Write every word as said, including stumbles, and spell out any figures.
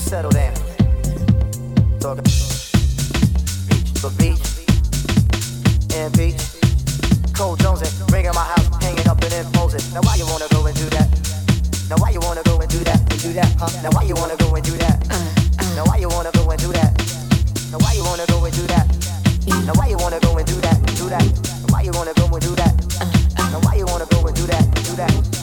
settle down. Talking beach, the beach, and beach. Cold Jones and ring in my house, hanging up and imposing. Now why you wanna go and do that? Now why you wanna go and do that? And do that, huh? Now why you wanna go and do that? Now why you wanna go and do that? Now why you wanna go and do that? Now why you wanna go and do that? Do that. Now why you wanna go and do that? Now why you wanna go and do that? Do that.